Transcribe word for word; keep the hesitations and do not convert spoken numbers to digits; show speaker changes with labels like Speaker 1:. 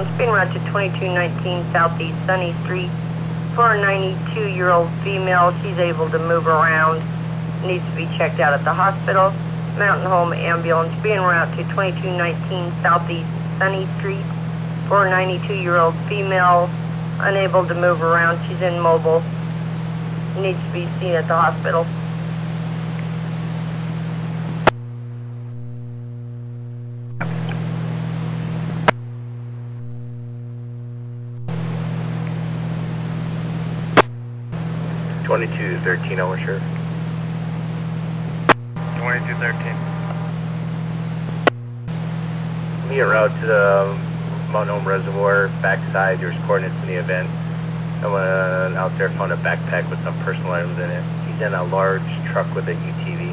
Speaker 1: Being route to twenty-two nineteen Southeast Sunny Street for a ninety-two-year-old female. She's able to move around. Needs to be checked out at the hospital. Mountain Home Ambulance being route to twenty-two nineteen Southeast Sunny Street for a ninety-two-year-old female. Unable to move around. She's immobile. Needs to be seen at the hospital.
Speaker 2: twenty-two thirteen, over, sure.
Speaker 3: twenty-two thirteen.
Speaker 2: Me en route to the Mountain Home Reservoir, backside. There's coordinates in the event. I went out there, found a backpack with some personal items in it. He's in a large truck with a U T V.